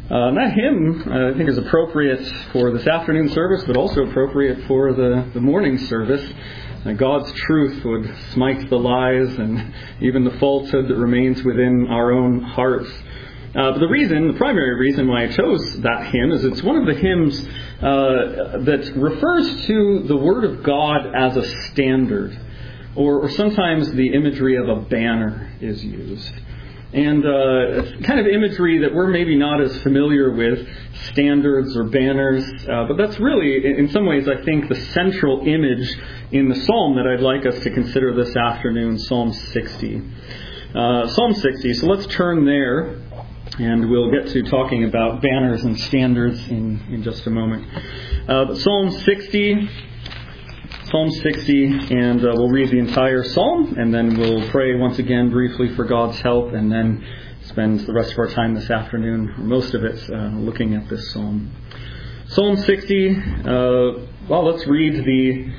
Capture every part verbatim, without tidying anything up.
Uh, and that hymn, uh, I think, is appropriate for this afternoon service, but also appropriate for the, the morning service. Uh, God's truth would smite the lies and even the falsehood that remains within our own hearts. Uh, but the reason, the primary reason why I chose that hymn is it's one of the hymns uh, that refers to the Word of God as a standard, or, or sometimes the imagery of a banner is used. And uh, it's kind of imagery that we're maybe not as familiar with, standards or banners, uh, but that's really, in some ways, I think, the central image in the psalm that I'd like us to consider this afternoon, Psalm sixty. Uh, Psalm sixty, so let's turn there, and we'll get to talking about banners and standards in, in just a moment. Uh, but Psalm sixty... Psalm sixty, and uh, we'll read the entire psalm, and then we'll pray once again briefly for God's help, and then spend the rest of our time this afternoon, or most of it, uh, looking at this psalm. Psalm sixty, uh, well, let's read the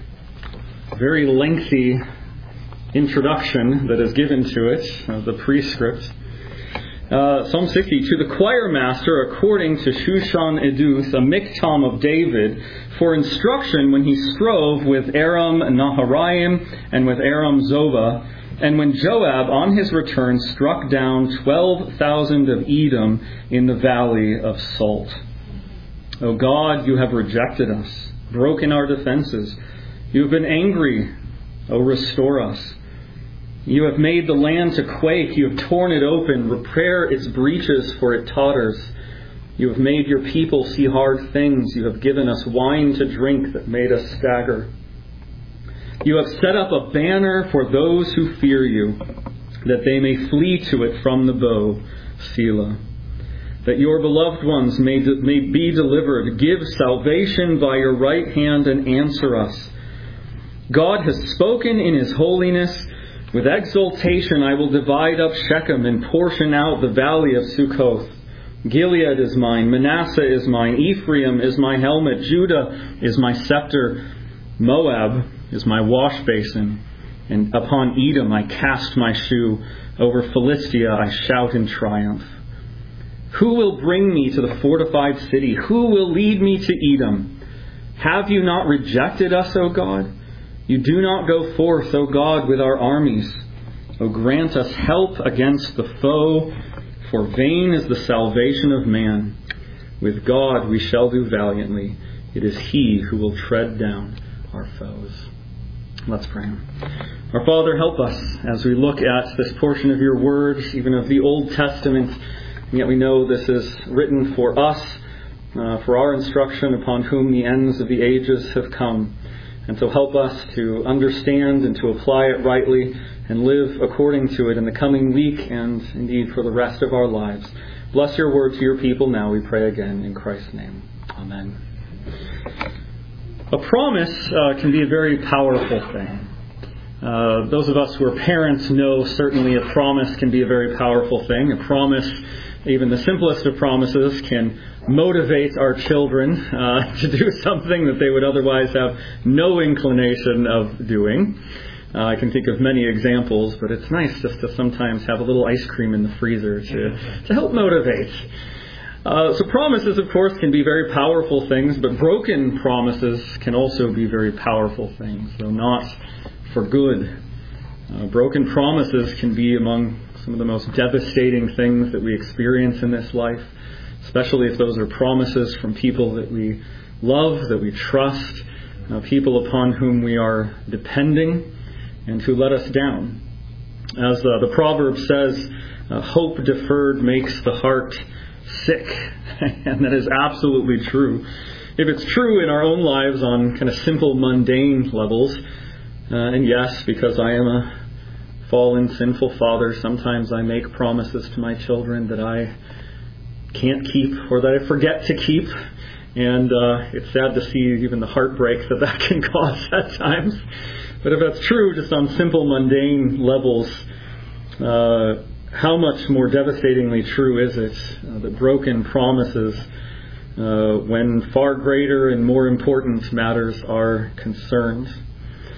very lengthy introduction that is given to it, uh, the prescript. Uh, Psalm sixty, to the choir master according to Shushan Eduth, a miktam of David, for instruction when he strove with Aram Naharaim and with Aram Zobah, and when Joab on his return struck down twelve thousand of Edom in the valley of Salt. O God, you have rejected us, broken our defenses. You have been angry. O restore us. You have made the land to quake. You have torn it open. Repair its breaches, for it totters. You have made your people see hard things. You have given us wine to drink that made us stagger. You have set up a banner for those who fear you, that they may flee to it from the bow, Selah. That your beloved ones may, de- may be delivered. Give salvation by your right hand and answer us. God has spoken in his holiness. With exultation I will divide up Shechem and portion out the valley of Sukkoth. Gilead is mine, Manasseh is mine, Ephraim is my helmet, Judah is my scepter, Moab is my wash basin, and upon Edom I cast my shoe, over Philistia I shout in triumph. Who will bring me to the fortified city? Who will lead me to Edom? Have you not rejected us, O God? You do not go forth, O God, with our armies. O grant us help against the foe, for vain is the salvation of man. With God we shall do valiantly. It is He who will tread down our foes. Let's pray. Our Father, help us as we look at this portion of your word, even of the Old Testament, and yet we know this is written for us, uh, for our instruction, upon whom the ends of the ages have come. And so help us to understand and to apply it rightly and live according to it in the coming week and indeed for the rest of our lives. Bless your word to your people now, we pray again in Christ's name. Amen. A promise uh, can be a very powerful thing. Uh, those of us who are parents know certainly a promise can be a very powerful thing. A promise, even the simplest of promises, can motivate our children uh, to do something that they would otherwise have no inclination of doing. Uh, I can think of many examples, but it's nice just to sometimes have a little ice cream in the freezer to, to help motivate. Uh, so promises, of course, can be very powerful things, but broken promises can also be very powerful things, though not for good. Uh, broken promises can be among some of the most devastating things that we experience in this life, especially if those are promises from people that we love, that we trust, uh, people upon whom we are depending, and who let us down. As uh, the proverb says, uh, hope deferred makes the heart sick. And that is absolutely true. If it's true in our own lives on kind of simple, mundane levels, uh, and yes, because I am a fallen, sinful father, sometimes I make promises to my children that I can't keep or that I forget to keep. And uh, it's sad to see even the heartbreak that that can cause at times. But if that's true just on simple, mundane levels, uh, how much more devastatingly true is it uh, that broken promises, uh, when far greater and more important matters are concerned.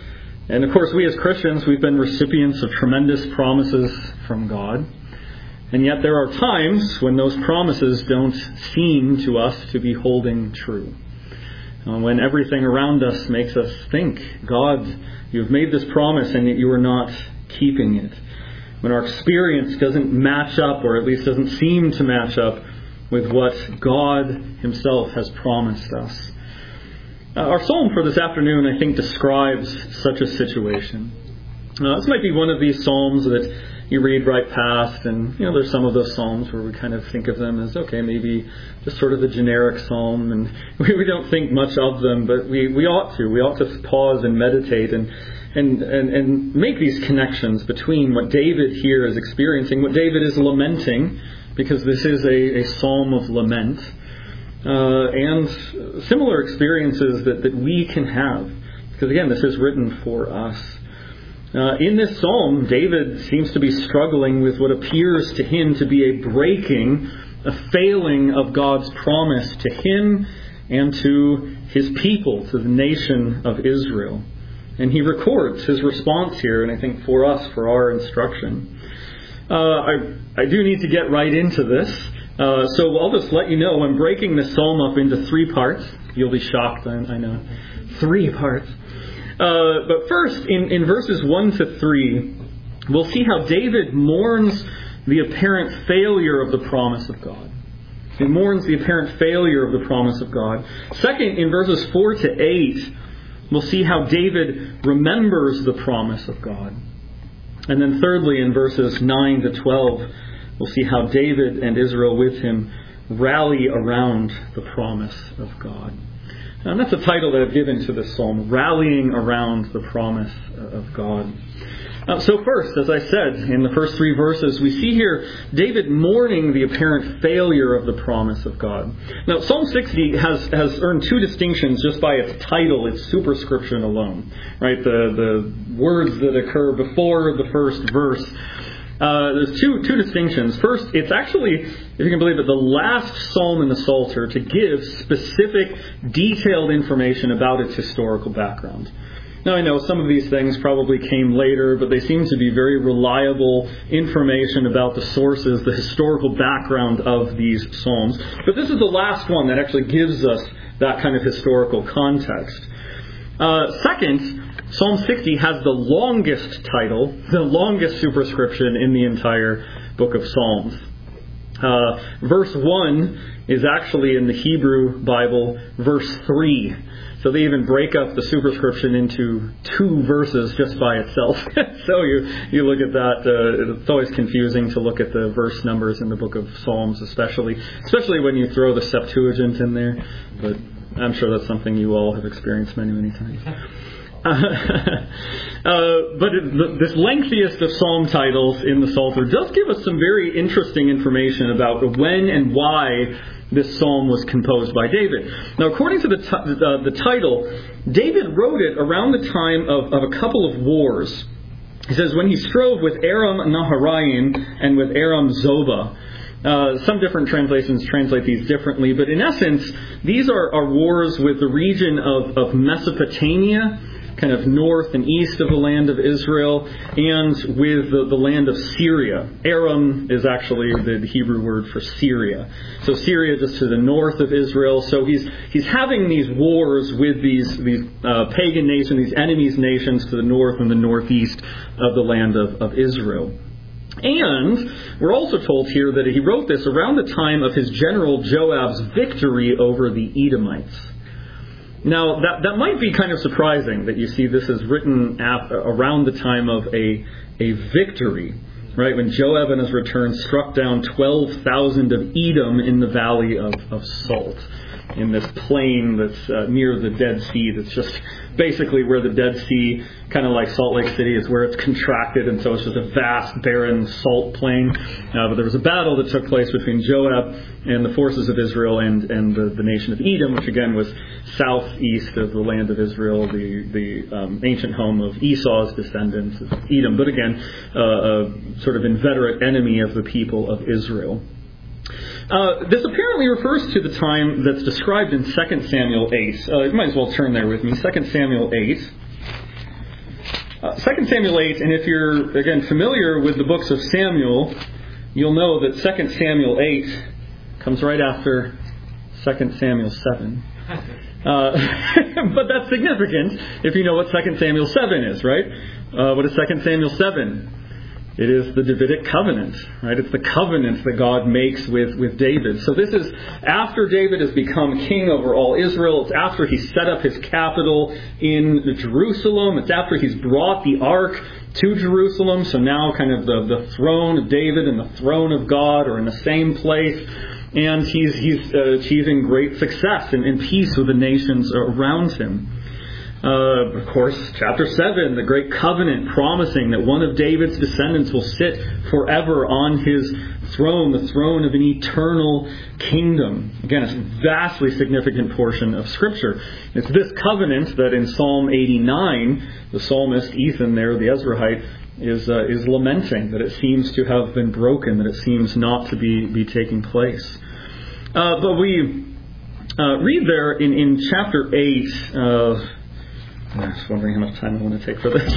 And of course, we as Christians, we've been recipients of tremendous promises from God. And yet there are times when those promises don't seem to us to be holding true. Uh, when everything around us makes us think, God, you've made this promise and yet you are not keeping it. When our experience doesn't match up, or at least doesn't seem to match up with what God himself has promised us. Uh, our psalm for this afternoon, I think, describes such a situation. Uh, this might be one of these psalms that you read right past, and you know, there's some of those psalms where we kind of think of them as, okay, maybe just sort of a generic psalm, and we, we don't think much of them, but we, we ought to. We ought to pause and meditate and, and, and, and make these connections between what David here is experiencing, what David is lamenting, because this is a, a psalm of lament, uh, and similar experiences that, that we can have. Because again, this is written for us. Uh, in this psalm, David seems to be struggling with what appears to him to be a breaking, a failing of God's promise to him and to his people, to the nation of Israel. And he records his response here, and I think for us, for our instruction. Uh, I, I do need to get right into this. Uh, so I'll just let you know, I'm breaking this psalm up into three parts. You'll be shocked, I, I know. Three parts. Uh, but first, in, in verses one to three, we'll see how David mourns the apparent failure of the promise of God. He mourns the apparent failure of the promise of God. Second, in verses four to eight, we'll see how David remembers the promise of God. And then thirdly, in verses nine to twelve, we'll see how David and Israel with him rally around the promise of God. And that's the title that I've given to this psalm, Rallying Around the Promise of God. Uh, so first, as I said, in the first three verses, we see here David mourning the apparent failure of the promise of God. Now, Psalm sixty has, has earned two distinctions just by its title, its superscription alone. Right, the, the words that occur before the first verse. Uh, there's two two distinctions. First, it's actually, if you can believe it, the last psalm in the Psalter to give specific, detailed information about its historical background. Now, I know some of these things probably came later, but they seem to be very reliable information about the sources, the historical background of these psalms. But this is the last one that actually gives us that kind of historical context. Uh, second, Psalm sixty has the longest title, the longest superscription in the entire book of Psalms. Uh, verse one is actually in the Hebrew Bible, verse three. So they even break up the superscription into two verses just by itself. So you, you look at that, uh, it's always confusing to look at the verse numbers in the book of Psalms, especially, especially when you throw the Septuagint in there. But I'm sure that's something you all have experienced many, many times. Uh, uh, but it, this lengthiest of psalm titles in the Psalter does give us some very interesting information about when and why this psalm was composed by David. Now, according to the, t- uh, the title, David wrote it around the time of, of a couple of wars. He says, when he strove with Aram Naharaim and with Aram Zobah. Uh, some different translations translate these differently, but in essence, these are, are wars with the region of, of Mesopotamia, kind of north and east of the land of Israel, and with the, the land of Syria. Aram is actually the Hebrew word for Syria. So Syria just to the north of Israel. So he's he's having these wars with these, these uh, pagan nations, these enemies nations to the north and the northeast of the land of, of Israel. And we're also told here that he wrote this around the time of his general Joab's victory over the Edomites. Now, that, that might be kind of surprising that you see this is written at, around the time of a, a victory, right? When Joab and his return struck down twelve thousand of Edom in the valley of, of Salt, in this plain that's uh, near the Dead Sea, that's just basically where the Dead Sea, kind of like Salt Lake City, is where it's contracted, and so it's just a vast, barren salt plain. Uh, but there was a battle that took place between Joab and the forces of Israel and, and the, the nation of Edom, which again was southeast of the land of Israel, the, the um, ancient home of Esau's descendants, Edom, but again, uh, a sort of inveterate enemy of the people of Israel. Uh, this apparently refers to the time that's described in Second Samuel eight. Uh, you might as well turn there with me. Second Samuel eight. Uh, Second Samuel eight, and if you're, again, familiar with the books of Samuel, you'll know that Second Samuel eight comes right after Second Samuel seven. Uh, but that's significant if you know what Second Samuel seven is, right? Uh, what is Second Samuel seven? It is the Davidic covenant, right? It's the covenant that God makes with, with David. So this is after David has become king over all Israel. It's after he's set up his capital in Jerusalem. It's after he's brought the ark to Jerusalem. So now kind of the, the throne of David and the throne of God are in the same place. And he's, he's uh, achieving great success and, and peace with the nations around him. Uh, of course, chapter seven, the great covenant promising that one of David's descendants will sit forever on his throne, the throne of an eternal kingdom. Again, it's a vastly significant portion of Scripture. It's this covenant that in Psalm eighty-nine, the psalmist Ethan there, the Ezrahite, is uh, is lamenting that it seems to have been broken, that it seems not to be, be taking place. Uh, but we uh, read there in, in chapter eight... Uh, I'm just wondering how much time I want to take for this.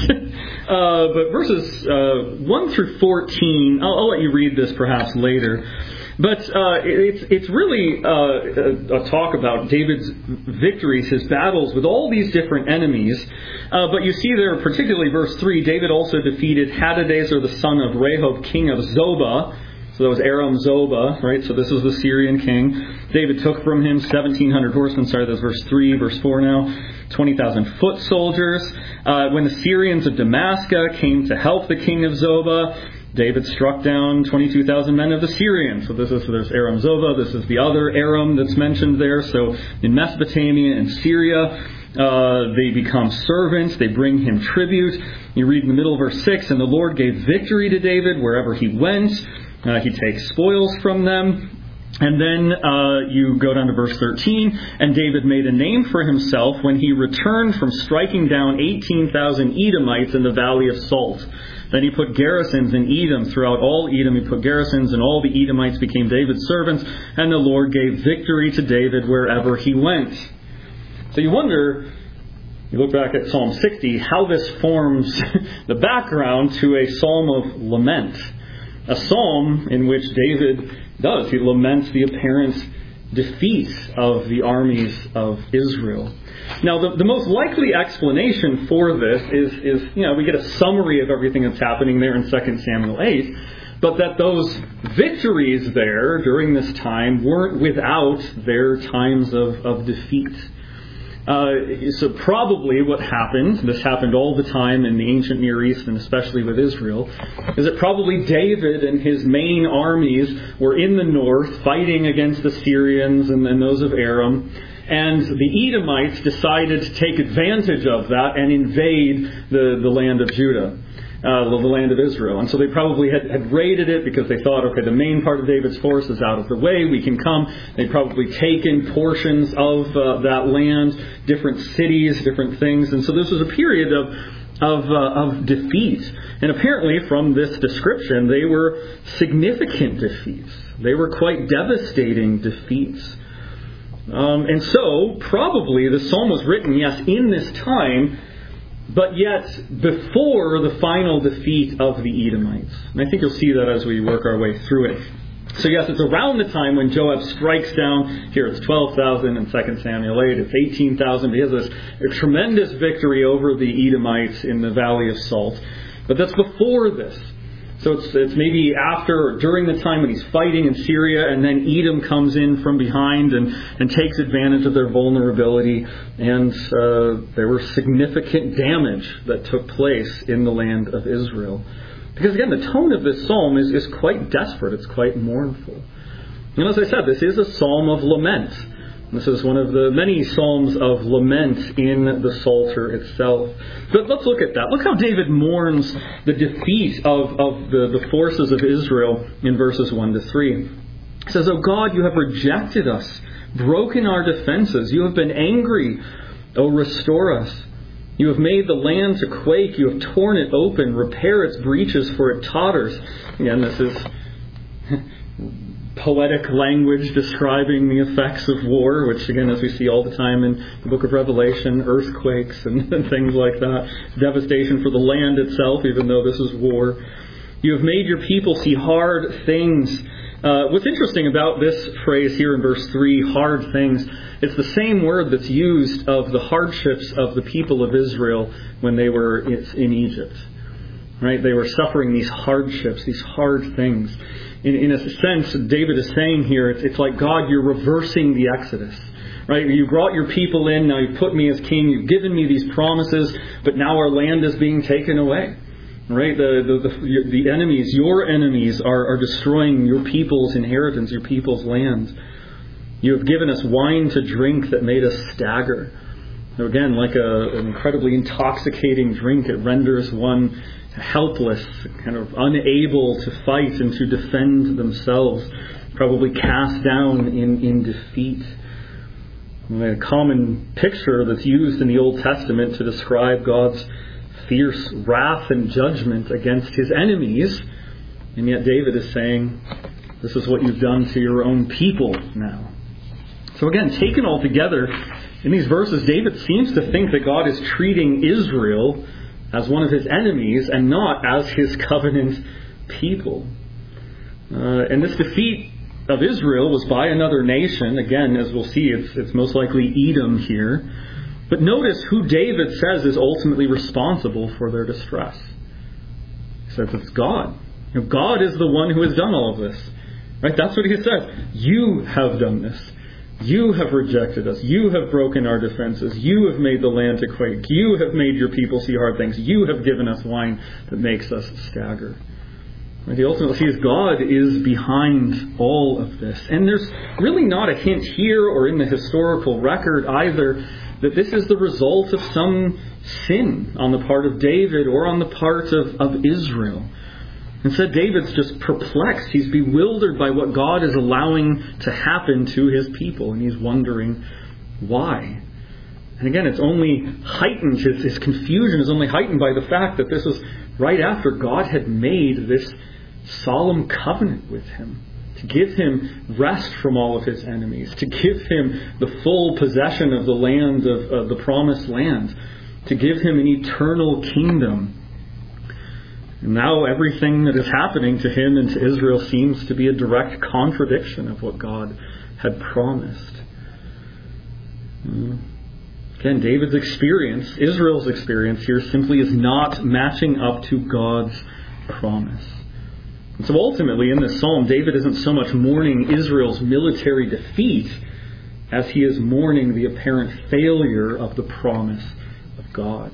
uh, but verses uh, one through fourteen, I'll, I'll let you read this perhaps later. But uh, it's it's really uh, a, a talk about David's victories, his battles with all these different enemies. Uh, but you see there, particularly verse three, David also defeated Hadadezer, the son of Rehob, king of Zobah. So that was Aram Zobah, right? So this was the Syrian king. David took from him seventeen hundred horsemen. Sorry, that's verse three, verse four now. twenty thousand foot soldiers. Uh, when the Syrians of Damascus came to help the king of Zobah, David struck down twenty-two thousand men of the Syrians. So this is, so there's Aram Zobah. This is the other Aram that's mentioned there. So in Mesopotamia and Syria, uh, they become servants. They bring him tribute. You read in the middle of verse six, and the Lord gave victory to David wherever he went. Uh, he takes spoils from them. And then uh, you go down to verse thirteen, and David made a name for himself when he returned from striking down eighteen thousand Edomites in the Valley of Salt. Then he put garrisons in Edom throughout all Edom. He put garrisons, and all the Edomites became David's servants, and the Lord gave victory to David wherever he went. So you wonder, you look back at Psalm sixty, how this forms the background to a psalm of lament. A psalm in which David does. He laments the apparent defeat of the armies of Israel. Now, the, the most likely explanation for this is, is, you know, we get a summary of everything that's happening there in Second Samuel eight, but that those victories there during this time weren't without their times of, of defeat. Uh, so probably what happened, this happened all the time in the ancient Near East and especially with Israel, is that probably David and his main armies were in the north fighting against the Syrians and, and those of Aram, and the Edomites decided to take advantage of that and invade the, the land of Judah. Uh, the land of Israel. And so they probably had, had raided it because they thought, okay, the main part of David's force is out of the way, we can come. They'd probably taken portions of uh, that land, different cities, different things. And so this was a period of of, uh, of defeat. And apparently from this description, they were significant defeats. They were quite devastating defeats. Um, and so probably the psalm was written, yes, in this time, but yet before the final defeat of the Edomites. And I think you'll see that as we work our way through it. So yes, it's around the time when Joab strikes down. Here it's twelve thousand in Second Samuel eight. It's eighteen thousand. He has this a tremendous victory over the Edomites in the Valley of Salt. But that's before this. So it's, it's maybe after or during the time when he's fighting in Syria, and then Edom comes in from behind and, and takes advantage of their vulnerability. And uh, there were significant damage that took place in the land of Israel. Because again, the tone of this psalm is, is quite desperate. It's quite mournful. And as I said, this is a psalm of lament. This is one of the many psalms of lament in the Psalter itself. But let's look at that. Look how David mourns the defeat of, of the, the forces of Israel in verses one to three. It says, "O God, you have rejected us, broken our defenses. You have been angry. O restore us. You have made the land to quake. You have torn it open. Repair its breaches, for it totters." Again, this is poetic language describing the effects of war, which again, as we see all the time in the book of Revelation, earthquakes and, and things like that. Devastation for the land itself, even though this is war. You have made your people see hard things. Uh, what's interesting about this phrase here in verse three, hard things, it's the same word that's used of the hardships of the people of Israel when they were in Egypt. Right? They were suffering these hardships, these hard things. In, in a sense, David is saying here, it's, it's like, God, you're reversing the Exodus. Right? You brought your people in, now you've put me as king, you've given me these promises, but now our land is being taken away. Right? The, the, the, the enemies, your enemies, are, are destroying your people's inheritance, your people's land. You have given us wine to drink that made us stagger. So again, like a, an incredibly intoxicating drink, it renders one helpless, kind of unable to fight and to defend themselves, probably cast down in, in defeat. A common picture that's used in the Old Testament to describe God's fierce wrath and judgment against his enemies. And yet David is saying, this is what you've done to your own people now. So again, taken all together, in these verses, David seems to think that God is treating Israel as one of his enemies and not as his covenant people. Uh, and this defeat of Israel was by another nation. Again, as we'll see, it's, it's most likely Edom here. But notice who David says is ultimately responsible for their distress. He says it's God. You know, God is the one who has done all of this. Right? That's what he says. You have done this. You have rejected us. You have broken our defenses. You have made the land to quake. You have made your people see hard things. You have given us wine that makes us stagger. Right? He ultimately sees God is behind all of this. And there's really not a hint here or in the historical record either that this is the result of some sin on the part of David or on the part of, of Israel. Instead, David's just perplexed. He's bewildered by what God is allowing to happen to his people. And he's wondering why. And again, it's only heightened, his, his confusion is only heightened by the fact that this is right after God had made this solemn covenant with him. To give him rest from all of his enemies. To give him the full possession of the land, of, of the promised land. To give him an eternal kingdom. And now everything that is happening to him and to Israel seems to be a direct contradiction of what God had promised. Again, David's experience, Israel's experience here simply is not matching up to God's promise. And so ultimately in this psalm, David isn't so much mourning Israel's military defeat as he is mourning the apparent failure of the promise of God.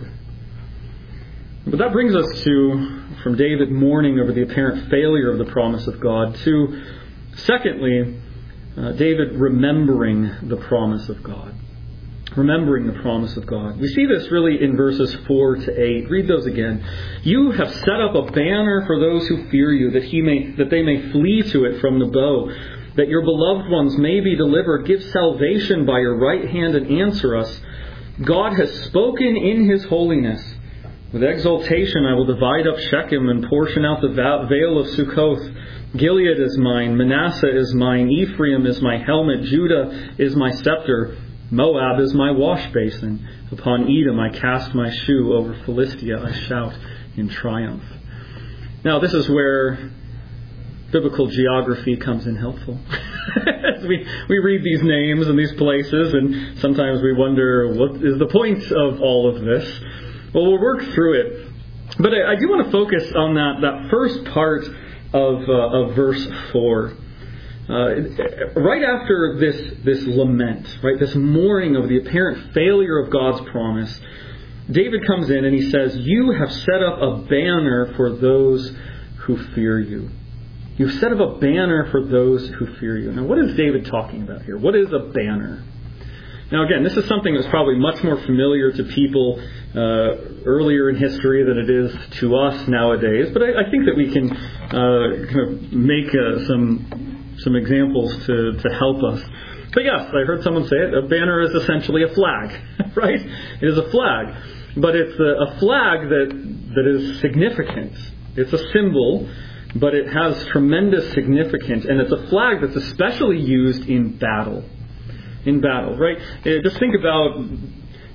But that brings us to, from David mourning over the apparent failure of the promise of God, to, secondly, uh, David remembering the promise of God. Remembering the promise of God. We see this really in verses four to eight. Read those again. You have set up a banner for those who fear you, that he may that they may flee to it from the bow, that your beloved ones may be delivered. Give salvation by your right hand and answer us. God has spoken in his holiness. With exultation I will divide up Shechem and portion out the vale of Sukkoth. Gilead is mine, Manasseh is mine, Ephraim is my helmet, Judah is my scepter. Moab is my wash basin. Upon Edom I cast my shoe. Over Philistia I shout in triumph. Now this is where biblical geography comes in helpful. As we, we read these names and these places, and sometimes we wonder, what is the point of all of this? Well, we'll work through it. But I, I do want to focus on that, that first part of, uh, of verse four. Uh, right after this this lament, right, this mourning of the apparent failure of God's promise, David comes in and he says, you have set up a banner for those who fear you. You've set up a banner for those who fear you. Now, what is David talking about here? What is a banner? Now, again, this is something that's probably much more familiar to people uh, earlier in history than it is to us nowadays. But I, I think that we can uh, kind of make uh, some... some examples to, to help us. But yes, I heard someone say it, a banner is essentially a flag, right? It is a flag. But it's a, a flag that, that is significant. It's a symbol, but it has tremendous significance. And it's a flag that's especially used in battle. In battle, right? Just think about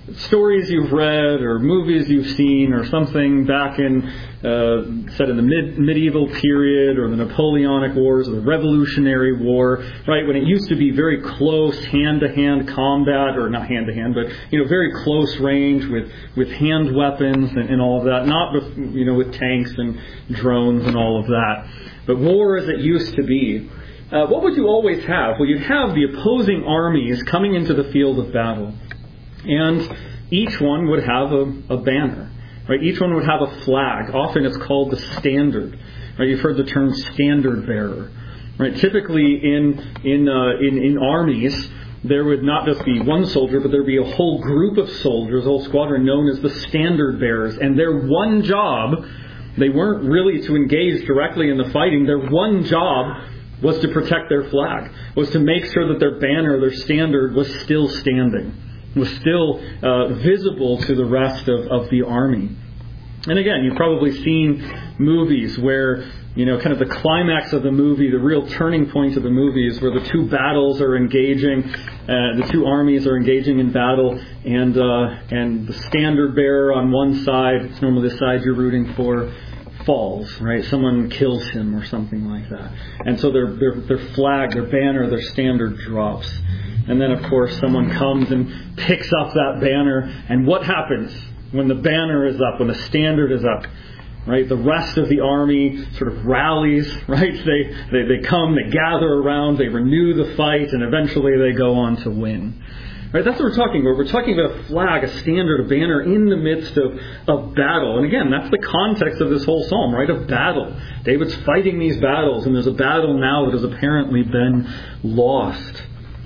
stories you've read or movies you've seen or something back in, uh, set in the mid, medieval period or the Napoleonic Wars or the Revolutionary War, right? When it used to be very close hand-to-hand combat, or not hand-to-hand, but, you know, very close range with, with hand weapons and, and all of that, not with, you know, with tanks and drones and all of that. But war as it used to be. Uh, what would you always have? Well, you'd have the opposing armies coming into the field of battle. And each one would have a, a banner. Right? Each one would have a flag. Often it's called the standard. Right? You've heard the term standard bearer. Right? Typically in in, uh, in in armies, there would not just be one soldier, but there would be a whole group of soldiers, a whole squadron known as the standard bearers. And their one job, they weren't really to engage directly in the fighting. Their one job was to protect their flag, was to make sure that their banner, their standard, was still standing, was still uh, visible to the rest of, of the army. And again, you've probably seen movies where, you know, kind of the climax of the movie, the real turning point of the movie is where the two battles are engaging, uh, the two armies are engaging in battle, and uh, and the standard bearer on one side, it's normally the side you're rooting for, falls, right? Someone kills him or something like that. And so their, their their flag, their banner, their standard drops. And then, of course, someone comes and picks up that banner. And what happens when the banner is up, when the standard is up? Right? The rest of the army sort of rallies, right? They, they, they come, they gather around, they renew the fight, and eventually they go on to win. Right, that's what we're talking about. We're talking about a flag, a standard, a banner in the midst of, of battle. And again, that's the context of this whole psalm, right? Of battle. David's fighting these battles, and there's a battle now that has apparently been lost.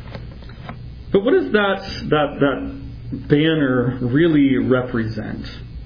But what does that that that banner really represent?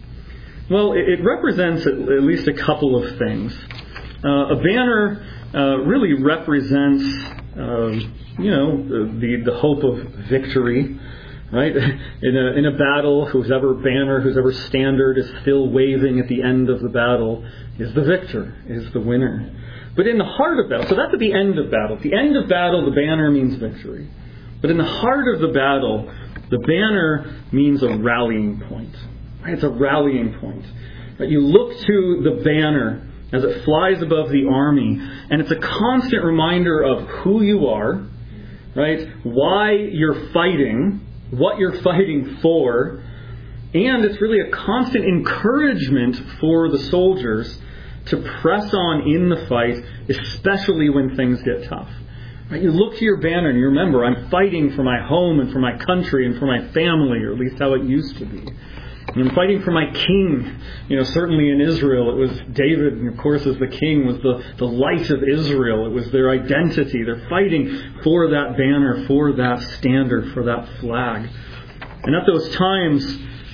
Well, it, it represents at, at least a couple of things. Uh, a banner uh, really represents Uh, you know, the the hope of victory, right? In a in a battle, whoever banner, whoever standard is still waving at the end of the battle is the victor, is the winner. But in the heart of battle, so that's at the end of battle. At the end of battle, the banner means victory. But in the heart of the battle, the banner means a rallying point. Right? It's a rallying point. Right? You look to the banner as it flies above the army, and it's a constant reminder of who you are, right? Why you're fighting, what you're fighting for, and it's really a constant encouragement for the soldiers to press on in the fight, especially when things get tough. Right? You look to your banner and you remember, I'm fighting for my home and for my country and for my family, or at least how it used to be. And I'm fighting for my king. You know, certainly in Israel, it was David, and of course, as the king, was the, the light of Israel. It was their identity. They're fighting for that banner, for that standard, for that flag. And at those times,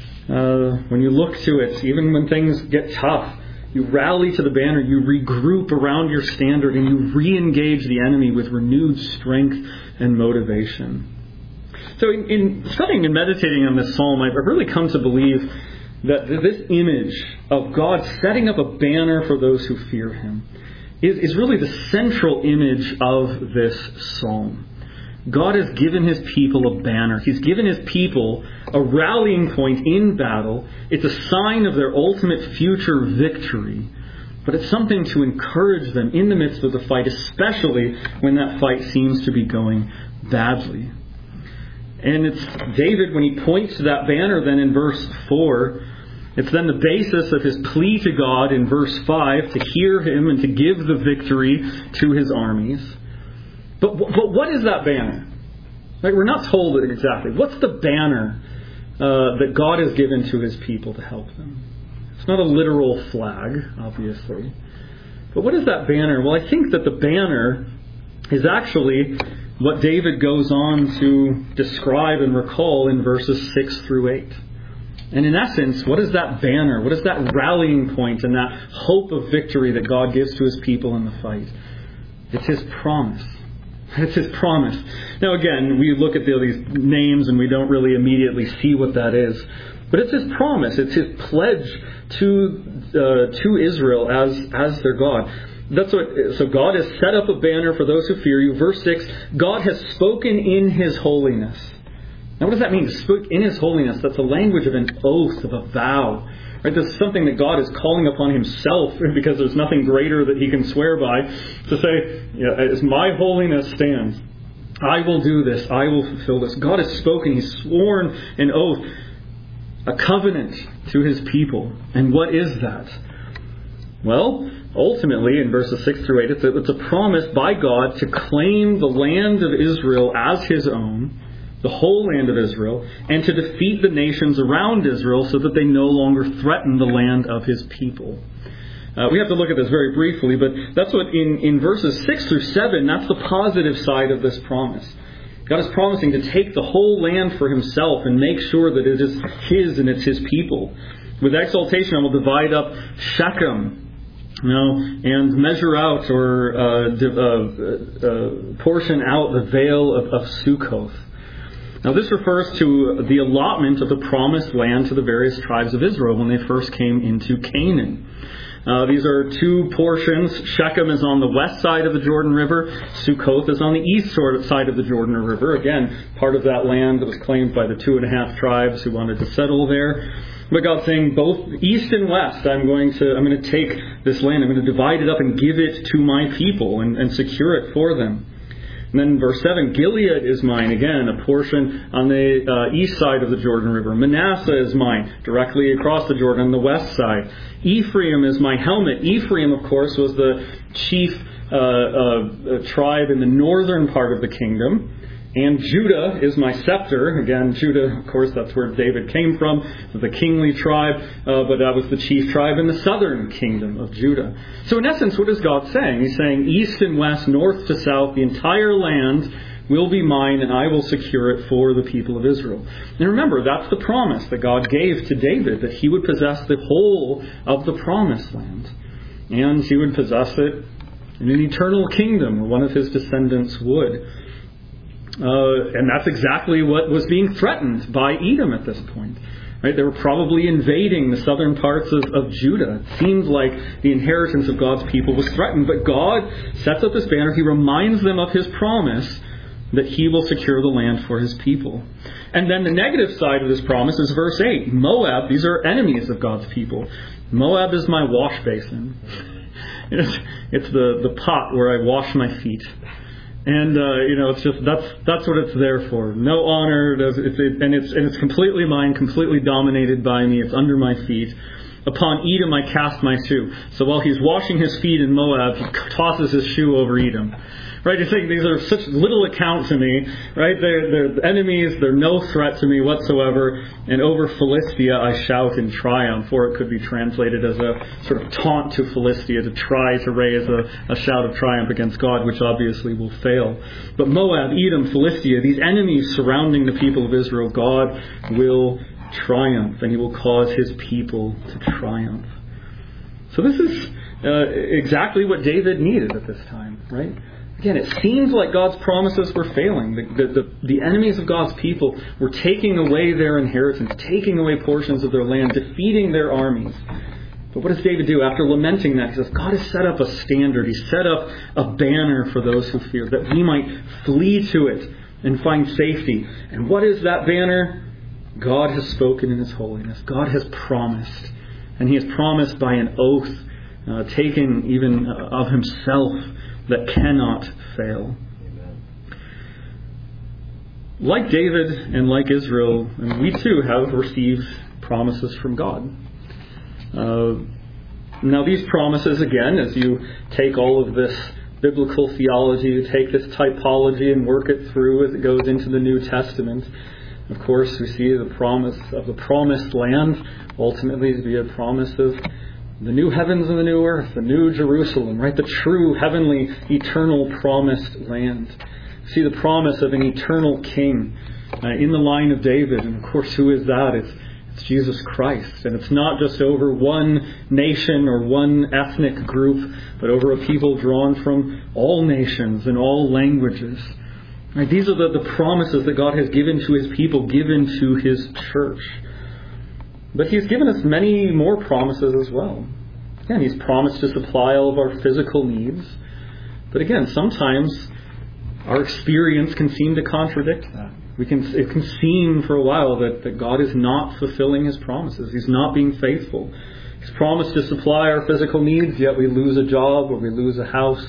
uh, when you look to it, even when things get tough, you rally to the banner, you regroup around your standard, and you re-engage the enemy with renewed strength and motivation. So in, in studying and meditating on this psalm, I've really come to believe that this image of God setting up a banner for those who fear Him is, is really the central image of this psalm. God has given His people a banner. He's given His people a rallying point in battle. It's a sign of their ultimate future victory. But it's something to encourage them in the midst of the fight, especially when that fight seems to be going badly. And it's David, when he points to that banner then in verse four, it's then the basis of his plea to God in verse five to hear Him and to give the victory to His armies. But, but what is that banner? Like, we're not told it exactly. What's the banner uh, that God has given to His people to help them? It's not a literal flag, obviously. But what is that banner? Well, I think that the banner is actually what David goes on to describe and recall in verses six through eight. And in essence, what is that banner? What is that rallying point and that hope of victory that God gives to His people in the fight? It's His promise. It's His promise. Now again, we look at these names and we don't really immediately see what that is. But it's His promise. It's His pledge to uh, to Israel as, as their God. That's what. So God has set up a banner for those who fear you. Verse six, God has spoken in His holiness. Now what does that mean? To speak in His holiness, that's the language of an oath, of a vow. Right? This is something that God is calling upon Himself because there's nothing greater that He can swear by. To say, yeah, as my holiness stands, I will do this, I will fulfill this. God has spoken, He's sworn an oath, a covenant to His people. And what is that? Well, ultimately, in verses six through eight, it's a, it's a promise by God to claim the land of Israel as His own, the whole land of Israel, and to defeat the nations around Israel so that they no longer threaten the land of His people. Uh, we have to look at this very briefly, but that's what in, in verses six through seven, that's the positive side of this promise. God is promising to take the whole land for Himself and make sure that it is His and it's His people. With exaltation, I will divide up Shechem, you know, and measure out or uh, div- uh, uh, portion out the vale of, of Sukkoth. Now this refers to the allotment of the promised land to the various tribes of Israel when they first came into Canaan. Uh, these are two portions. Shechem is on the west side of the Jordan River. Sukkoth is on the east side of the Jordan River. Again, part of that land that was claimed by the two and a half tribes who wanted to settle there. But God's saying both east and west, I'm going to I'm going to take this land. I'm going to divide it up and give it to my people and, and secure it for them. And then verse seven, Gilead is mine, again, a portion on the uh, east side of the Jordan River. Manasseh is mine, directly across the Jordan on the west side. Ephraim is my helmet. Ephraim, of course, was the chief uh, uh, tribe in the northern part of the kingdom. And Judah is my scepter. Again, Judah, of course, that's where David came from, the kingly tribe, uh, but that was the chief tribe in the southern kingdom of Judah. So in essence, what is God saying? He's saying east and west, north to south, the entire land will be mine and I will secure it for the people of Israel. And remember, that's the promise that God gave to David, that he would possess the whole of the promised land. And he would possess it in an eternal kingdom, where one of his descendants would. Uh, and that's exactly what was being threatened by Edom at this point. Right? They were probably invading the southern parts of, of Judah. It seemed like the inheritance of God's people was threatened. But God sets up this banner. He reminds them of His promise that He will secure the land for His people. And then the negative side of this promise is verse eight. Moab, these are enemies of God's people. Moab is my wash basin. It's, it's the, the pot where I wash my feet. And uh, you know, it's just that's that's what it's there for. No honor, it's, it, and it's and it's completely mine, completely dominated by me. It's under my feet. Upon Edom I cast my shoe. So while he's washing his feet in Moab, he tosses his shoe over Edom. Right? You think these are such little account to me. Right? They're they're enemies. They're no threat to me whatsoever. And over Philistia I shout in triumph. Or it could be translated as a sort of taunt to Philistia to try to raise a, a shout of triumph against God, which obviously will fail. But Moab, Edom, Philistia, these enemies surrounding the people of Israel, God will triumph, and He will cause His people to triumph. So this is uh, exactly what David needed at this time, right? Again, it seems like God's promises were failing. The, the, the, the enemies of God's people were taking away their inheritance, taking away portions of their land, defeating their armies. But what does David do? After lamenting that, he says, God has set up a standard. He set up a banner for those who fear, that we might flee to it and find safety. And what is that banner? God has spoken in His holiness. God has promised. And He has promised by an oath uh, taken even uh, of Himself that cannot fail. Amen. Like David and like Israel, and we too have received promises from God. Uh, now these promises, again, as you take all of this biblical theology, you take this typology and work it through as it goes into the New Testament, of course, we see the promise of the promised land ultimately to be a promise of the new heavens and the new earth, the new Jerusalem, right? The true, heavenly, eternal promised land. We see the promise of an eternal king uh, in the line of David. And of course, who is that? It's, it's Jesus Christ. And it's not just over one nation or one ethnic group, but over a people drawn from all nations and all languages. Right, these are the, the promises that God has given to His people, given to His church. But He's given us many more promises as well. Again, He's promised to supply all of our physical needs. But again, sometimes our experience can seem to contradict that. We can, it can seem for a while that, that God is not fulfilling His promises. He's not being faithful. He's promised to supply our physical needs, yet we lose a job or we lose a house.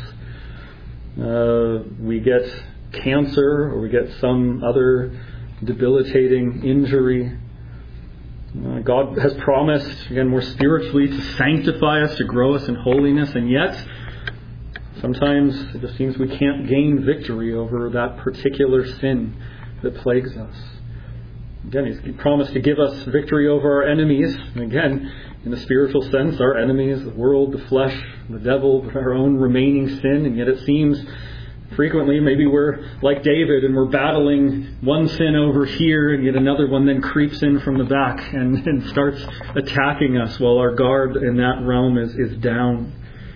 Uh, we get cancer or we get some other debilitating injury. Uh, God has promised, again, more spiritually, to sanctify us, to grow us in holiness, and yet sometimes it just seems we can't gain victory over that particular sin that plagues us. Again, He's promised to give us victory over our enemies. And again, in the spiritual sense, our enemies, the world, the flesh, the devil, our own remaining sin. And yet it seems frequently maybe we're like David and we're battling one sin over here, and yet another one then creeps in from the back and, and starts attacking us while our guard in that realm is, is down.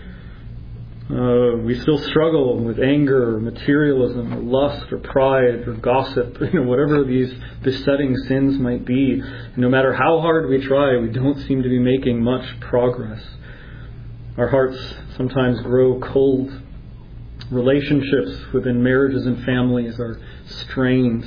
Uh, we still struggle with anger or materialism or lust or pride or gossip, you know, whatever these besetting sins might be. And no matter how hard we try, we don't seem to be making much progress. Our hearts sometimes grow cold. Relationships within marriages and families are strained.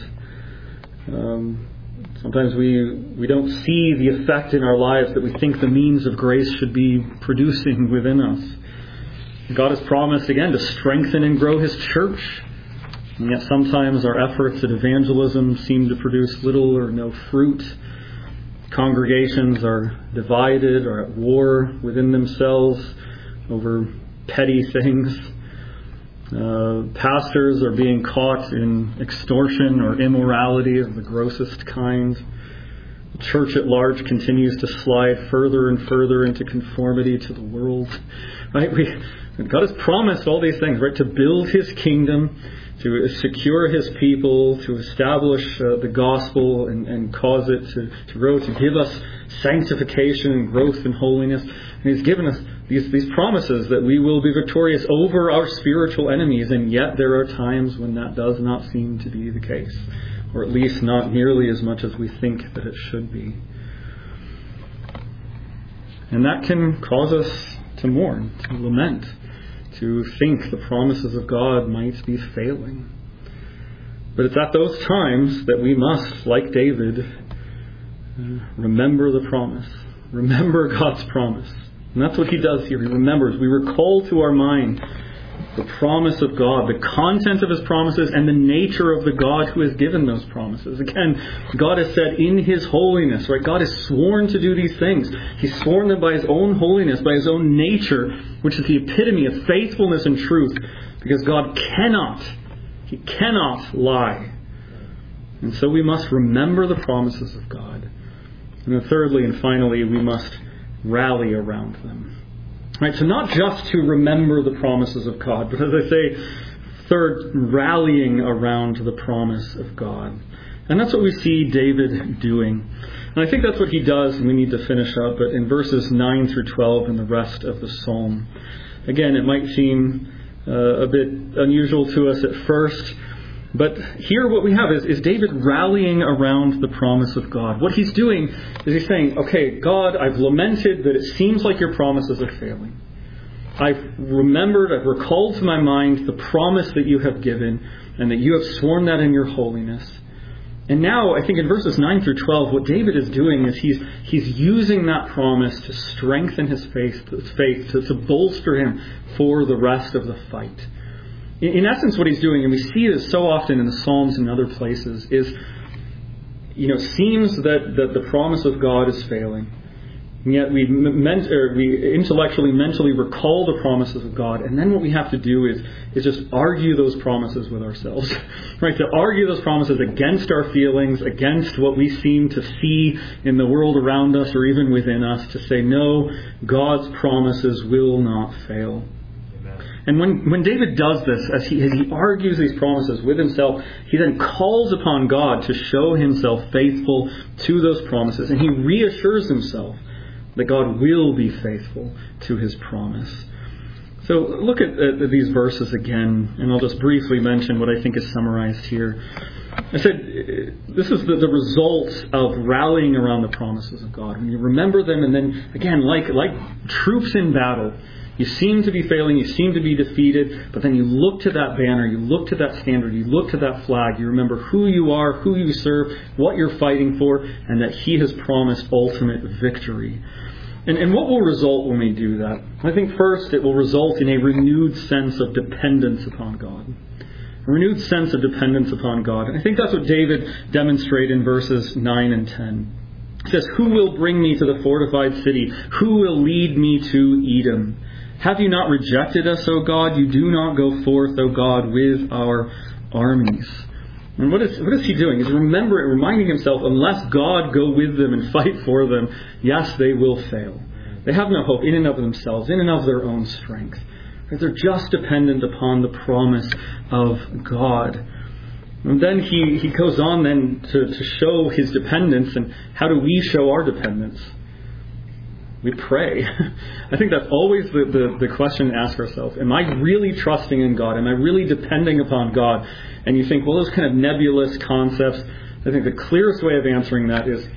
Um, sometimes we we don't see the effect in our lives that we think the means of grace should be producing within us. God has promised, again, to strengthen and grow His church. And yet sometimes our efforts at evangelism seem to produce little or no fruit. Congregations are divided or at war within themselves over petty things. Uh, pastors are being caught in extortion or immorality of the grossest kind. The church at large continues to slide further and further into conformity to the world. Right? We, God has promised all these things, right? To build His kingdom, to secure His people, to establish uh, the gospel and, and cause it to, to grow, to give us sanctification and growth in holiness. And He's given us these, these promises that we will be victorious over our spiritual enemies, and yet there are times when that does not seem to be the case, or at least not nearly as much as we think that it should be. And that can cause us to mourn, to lament, to think the promises of God might be failing. But it's at those times that we must, like David, uh, remember the promise. Remember God's promise. And that's what he does here. He remembers. We recall to our mind the promise of God, the content of His promises, and the nature of the God who has given those promises. Again, God has said in His holiness, right? God has sworn to do these things. He's sworn them by His own holiness, by His own nature, which is the epitome of faithfulness and truth, because God cannot, He cannot lie. And so we must remember the promises of God. And then thirdly and finally, we must rally around them. Right, so not just to remember the promises of God, but as I say, third, rallying around the promise of God. And that's what we see David doing. And I think that's what he does, and we need to finish up, but in verses nine through twelve and the rest of the psalm. Again, it might seem uh, a bit unusual to us at first, but here what we have is, is David rallying around the promise of God. What he's doing is he's saying, okay, God, I've lamented that it seems like your promises are failing. I've remembered, I've recalled to my mind the promise that you have given, and that you have sworn that in your holiness. And now, I think in verses nine through twelve, what David is doing is he's he's using that promise to strengthen his faith, his faith to, to bolster him for the rest of the fight. In essence, what he's doing, and we see this so often in the Psalms and other places, is, you know, seems that, that the promise of God is failing. And yet we, ment, or we intellectually, mentally recall the promises of God. And then what we have to do is, is just argue those promises with ourselves. Right? To argue those promises against our feelings, against what we seem to see in the world around us or even within us. To say, no, God's promises will not fail. And when, when David does this, as he, as he argues these promises with himself, he then calls upon God to show himself faithful to those promises. And he reassures himself that God will be faithful to His promise. So look at, at these verses again, and I'll just briefly mention what I think is summarized here. I said, this is the, the result of rallying around the promises of God. When you remember them, and then, again, like, like troops in battle, You seem to be failing, you seem to be defeated, but then you look to that banner, you look to that standard, you look to that flag, you remember who you are, who you serve, what you're fighting for, and that He has promised ultimate victory. And, and what will result when we do that? I think first it will result in a renewed sense of dependence upon God. A renewed sense of dependence upon God. And I think that's what David demonstrated in verses nine and ten. It says, "Who will bring me to the fortified city? Who will lead me to Edom? Have you not rejected us, O God? You do not go forth, O God, with our armies." And what is what is he doing? He's remembering, reminding himself, unless God go with them and fight for them, yes, they will fail. They have no hope in and of themselves, in and of their own strength. They're just dependent upon the promise of God. And then he, he goes on then to, to show his dependence. And how do we show our dependence? We pray. I think that's always the, the, the question to ask ourselves. Am I really trusting in God? Am I really depending upon God? And you think, well, those kind of nebulous concepts. I think the clearest way of answering that is,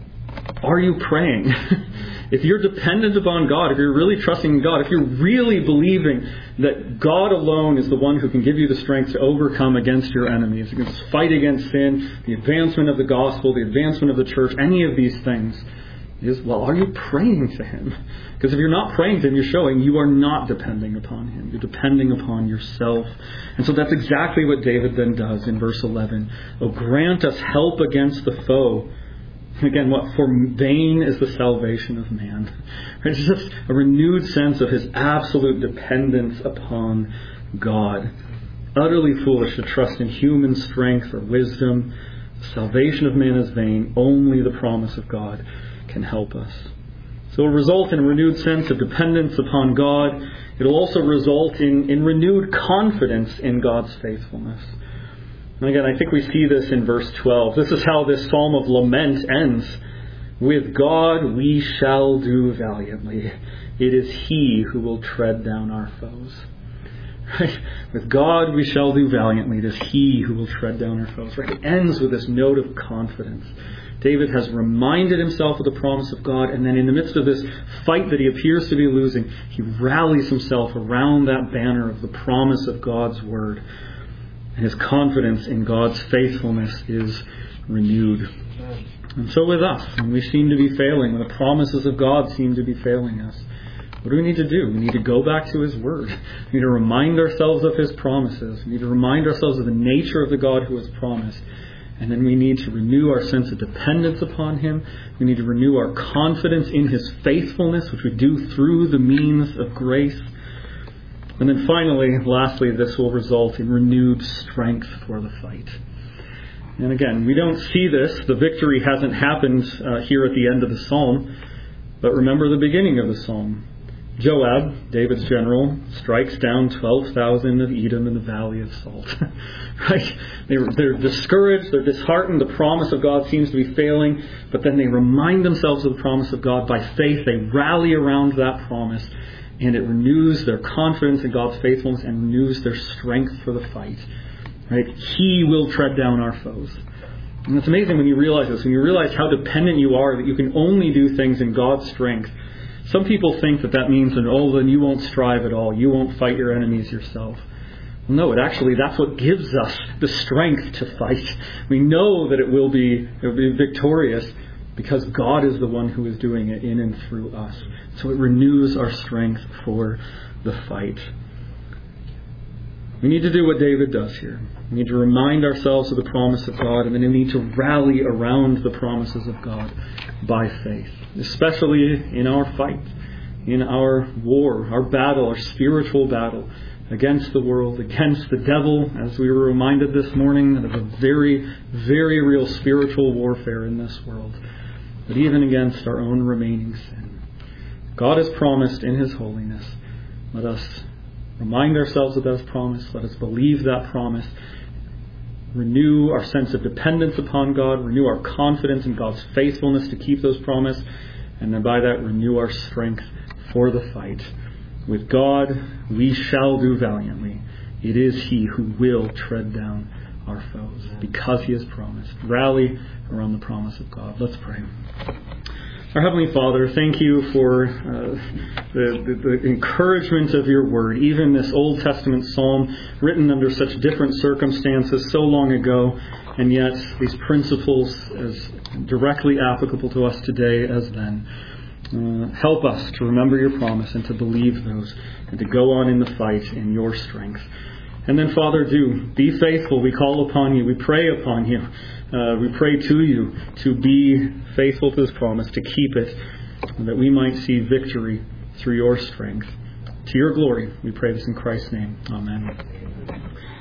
are you praying? If you're dependent upon God, if you're really trusting in God, if you're really believing that God alone is the one who can give you the strength to overcome against your enemies, against fight against sin, the advancement of the gospel, the advancement of the church, any of these things, is, well, are you praying to Him? Because if you're not praying to Him, you're showing you are not depending upon Him. You're depending upon yourself. And so that's exactly what David then does in verse eleven. "Oh, grant us help against the foe." Again, what? "For vain is the salvation of man." It's just a renewed sense of his absolute dependence upon God. Utterly foolish to trust in human strength or wisdom. The salvation of man is vain. Only the promise of God can help us. So it will result in a renewed sense of dependence upon God. It will also result in, in renewed confidence in God's faithfulness. And again, I think we see this in verse twelve. This is how this psalm of lament ends. "With God we shall do valiantly. It is He who will tread down our foes." Right? With God we shall do valiantly. It is He who will tread down our foes. Right? It ends with this note of confidence. David has reminded himself of the promise of God, and then in the midst of this fight that he appears to be losing, he rallies himself around that banner of the promise of God's word. And his confidence in God's faithfulness is renewed. And so with us, when we seem to be failing, when the promises of God seem to be failing us, what do we need to do? We need to go back to His Word. We need to remind ourselves of His promises. We need to remind ourselves of the nature of the God who has promised. And then we need to renew our sense of dependence upon Him. We need to renew our confidence in His faithfulness, which we do through the means of grace. And then finally, lastly, this will result in renewed strength for the fight. And again, we don't see this. The victory hasn't happened uh, here at the end of the psalm. But remember the beginning of the psalm. Joab, David's general, strikes down twelve thousand of Edom in the Valley of Salt. Right? They're, they're discouraged, they're disheartened, the promise of God seems to be failing, but then they remind themselves of the promise of God by faith. They rally around that promise, and it renews their confidence in God's faithfulness and renews their strength for the fight. Right? He will tread down our foes. And it's amazing when you realize this, when you realize how dependent you are, that you can only do things in God's strength. Some people think that that means that, oh, then you won't strive at all. You won't fight your enemies yourself. Well, no, it actually, that's what gives us the strength to fight. We know that it will be, it will be victorious because God is the one who is doing it in and through us. So it renews our strength for the fight. We need to do what David does here. We need to remind ourselves of the promise of God, and then we need to rally around the promises of God by faith, especially in our fight, in our war, our battle, our spiritual battle against the world, against the devil, as we were reminded this morning of a very, very real spiritual warfare in this world, but even against our own remaining sin. God has promised in His holiness. Let us remind ourselves of that promise. Let us believe that promise. Renew our sense of dependence upon God. Renew our confidence in God's faithfulness to keep those promises. And then by that, renew our strength for the fight. With God, we shall do valiantly. It is He who will tread down our foes because He has promised. Rally around the promise of God. Let's pray. Our Heavenly Father, thank you for uh, the, the, the encouragement of your word, even this Old Testament psalm written under such different circumstances so long ago, and yet these principles as directly applicable to us today as then. Uh, help us to remember your promise and to believe those and to go on in the fight in your strength. And then, Father, do be faithful. We call upon you. We pray upon you. Uh, we pray to you to be faithful to this promise, to keep it, and that we might see victory through your strength. To your glory, we pray this in Christ's name. Amen.